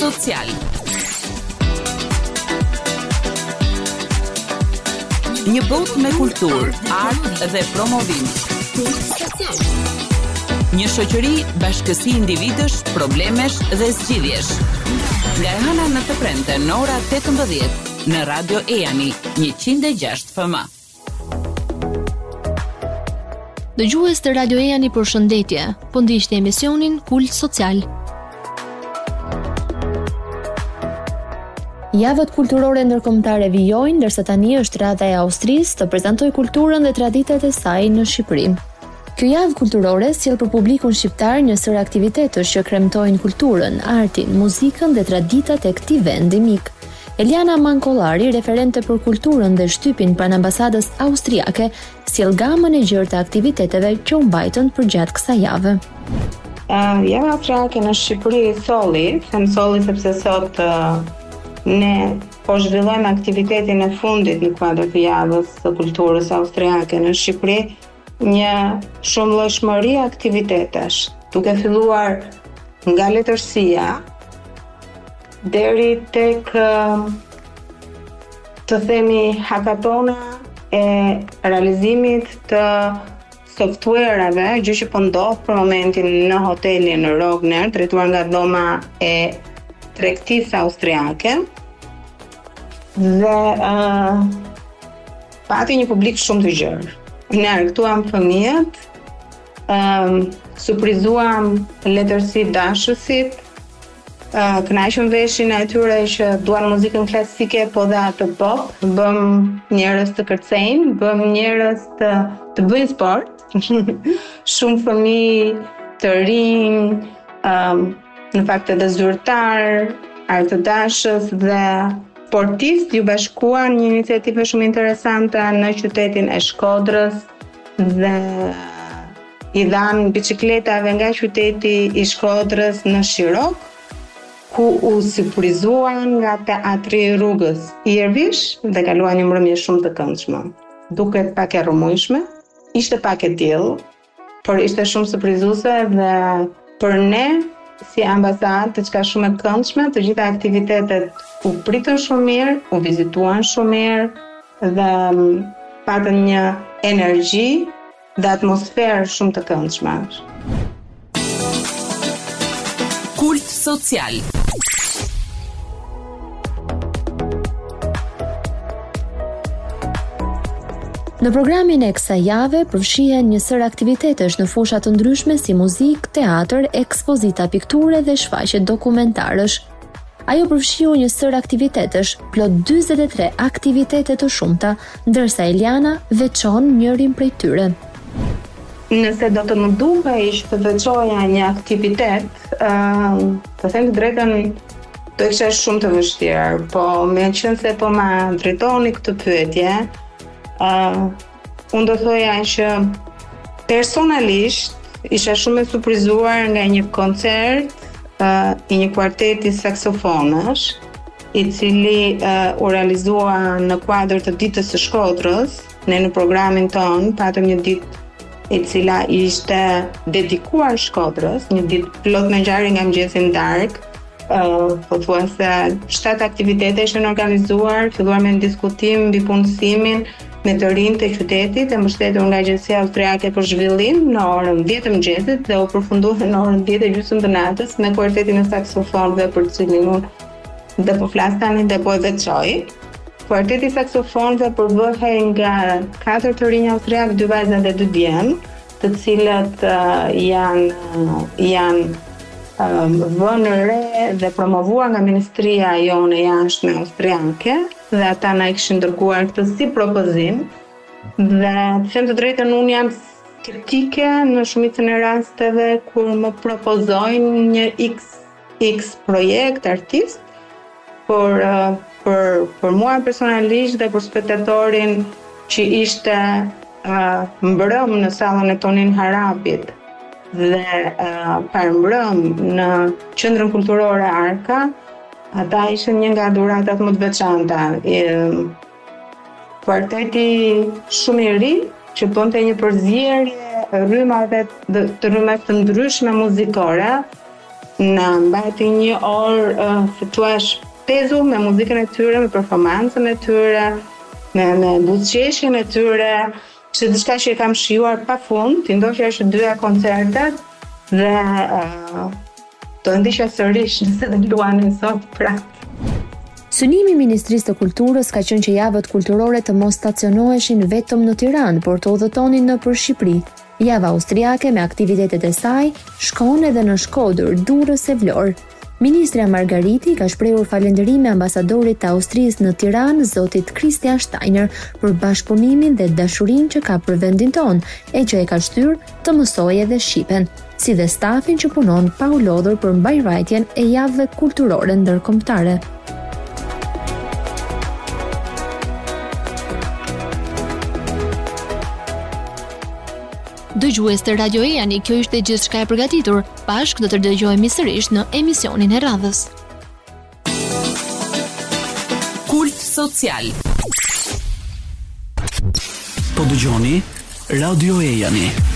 social. Një botë me kulturë, art dhe promovim. Një shoqëri bashkësi individësh, problemesh dhe zgjidhjesh. Nga e hëna në të premte në ora 18 në Radio EANI 106 FM. Dëgjues të Radio EANI, përshëndetje. Po ndiqni emisionin Kult Social. Javët kulturore ndërkombëtare vijojnë, ndërsa tani është rradha e Austrisë të prezantojë kulturën dhe traditat e saj në Shqipëri. Kjo javë kulturore sjell për publikun shqiptar një sër aktivitetësh që kremtojnë kulturën, artin, muzikën dhe traditat e këtij vendi mik. Eliana Mankollari, referente për kulturën dhe shtypin pranë ambasadës austriake, sjell gamën e gjerë të aktiviteteve që u mbajtën përgjatë kësaj jave. Java austriake në Shqipëri solli, them solli sepse sot ne po zhvillojmë aktivitetin e fundit në kuadër të javës së kulturës austriake në Shqipëri, një shumëllojshmëri aktivitetesh, duke filluar nga letërsia deri tek të themi hakatona e realizimit të softwareve, gjë që po ndodh për momentin në hotelin në Rogner, drejtuar nga dhoma e tregtisë austriake, dhe pati një publik shumë të gjerë. Ne argëtuam fëmijët, surprizuam letërsi dashësit, kënaqëm veshin e atyre që duan muzikën klasike, po dhe atë pop, bëm njerëz të kërcejnë, bëm njerëz të bëjnë sport, shumë fëmijë të rinj, në fakt edhe zyrtar, artëdashës dhe sportistë ju bashkuan një iniciativë shumë interesante në qytetin e Shkodrës dhe i dhanë bicikletave nga qyteti i Shkodrës në Shirok, ku u surprizuan nga teatri i rrugës Irvish dhe kaluan një mbrëmje shumë të këndshme. Duket pak e rrëmujshme, ishte pak e tillë, por ishte shumë surprizuese dhe për ne si ambasadë të çka shumë e këndshme, të gjitha aktivitetet u pritën shumë mirë, u vizituan shumë mirë dhe patën një energji dhe atmosferë shumë të këndshme. Kult social. Në programin e kësaj jave përfshihen një sër aktivitetesh në fusha të ndryshme si muzikë, teatr, ekspozita pikture dhe shfaqje dokumentarësh. Ajo përfshiu një sër aktivitetesh, plot 43 aktivitete të shumta, ndërsa Eliana veçon njërin prej tyre. Nëse do të më duhej që të veçoja një aktivitet, të them të drejtën, do isha shumë të vështirë, po meqense po ma drejtoni këtë pyetje, unë do thoja që personalisht isha shumë e surprizuar nga një koncert i një kuarteti saksofonësh, i cili u realizua në kuadër të ditës së Shkodrës. Ne në programin ton patëm një ditë e cila ishte dedikuar Shkodrës, një ditë plot me ngjarje nga mëngjesi në darkë. Pothuajse 7 aktivitete ishin organizuar, filluar me një diskutim mbi punësimin me të rinjtë të qytetit e mbështetur nga Agjencia Austriake për Zhvillim në orën 10 të mëngjesit dhe u përfundua në orën 10:30 të natës me kuartetin e saksofonëve për të cilin unë dhe po flas tani dhe po e veçoj. Kuarteti i saksofonëve përbëhej nga 4 të rinj austriak, 2 vajza dhe 2 djem, të cilët janë vënë re dhe promovuar nga Ministria jonë e jashtme austriake dhe ata na i kishin dërguar këtë si propozim dhe të them të drejtën unë jam skeptike në shumicën e rasteve kur më propozojnë një X projekt artist, por për mua personalisht dhe për spektatorin që ishte mbrëm në sallën e Tonin Harapit dhe parëmbrëm në qendrën kulturore Arka, ata ishin një nga dhuratat më të veçanta. Kuarteti shumë i ri që bënte një përzierje rrymave të ndryshme muzikore, në mbajti një orë, si thua, pezu me muzikën e tyre, me performancën e tyre, me buzëqeshjen e tyre, që diçka që e kam shijuar pafund, ti ndoshta është 2 koncertet dhe do ndiqja sërish nëse do luanin sot prapë. Synimi i Ministrisë të Kulturës ka qenë që javët kulturore të mos stacionoheshin vetëm në Tiranë, por të udhëtonin nëpër Shqipëri. Java austriake me aktivitetet e saj shkon edhe në Shkodër, Durrës e Vlorë. Ministra Margariti ka shprehur falënderime ambasadorit të Austrisë në Tiranë, zotit Christian Steiner, për bashkëpunimin dhe dashurinë që ka për vendin tonë, e që e ka shtyrë të mësojë edhe shqipen, si dhe stafin që punon pa u lodhur për mbajvajtjen e javëve kulturore ndërkombëtare. Dëgjues të Radio E-ani, kjo ishte gjithçka e përgatitur. Bashkë do të dëgjohemi sërish në emisionin e radhës. Kult social. Po dëgjoni Radio E-ani.